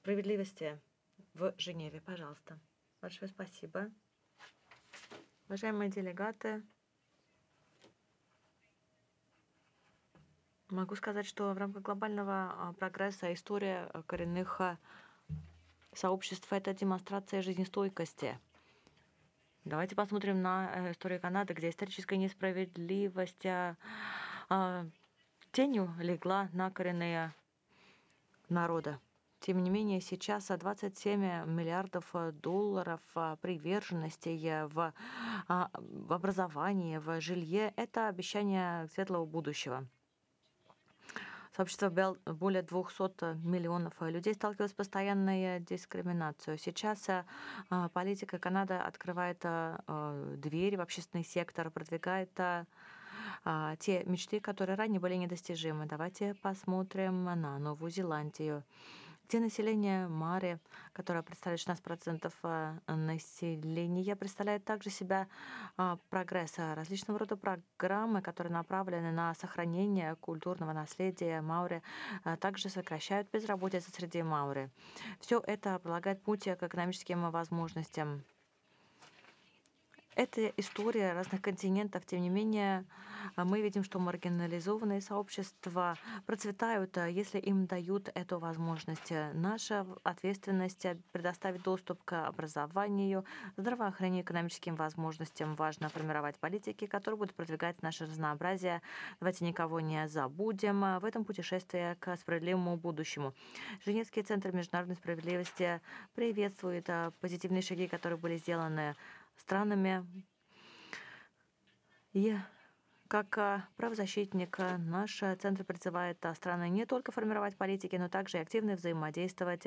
справедливости в Женеве. Пожалуйста. Большое спасибо. Уважаемые делегаты, могу сказать, что в рамках глобального прогресса история коренных сообществ — это демонстрация жизнестойкости. Давайте посмотрим на историю Канады, где историческая несправедливость тенью легла на коренные народа. Тем не менее, сейчас 27 миллиардов долларов приверженности в образовании, в жилье — это обещание светлого будущего. Сообщество более 200 миллионов людей сталкивалось с постоянной дискриминацией. Сейчас политика Канады открывает двери в общественный сектор, продвигает те мечты, которые ранее были недостижимы. Давайте посмотрим на Новую Зеландию, где население Маори, которое представляет 16% населения, представляет также себя прогресс. Различного рода программы, которые направлены на сохранение культурного наследия Маори, также сокращают безработицу среди Маори. Все это предлагает путь к экономическим возможностям. Это история разных континентов. Тем не менее, мы видим, что маргинализованные сообщества процветают, если им дают эту возможность. Наша ответственность предоставить доступ к образованию, здравоохранению, экономическим возможностям. Важно формировать политики, которые будут продвигать наше разнообразие. Давайте никого не забудем в этом путешествии к справедливому будущему. Женевский центр международной справедливости приветствует позитивные шаги, которые были сделаны странами. И как правозащитник наш центр призывает страны не только формировать политики, но также и активно взаимодействовать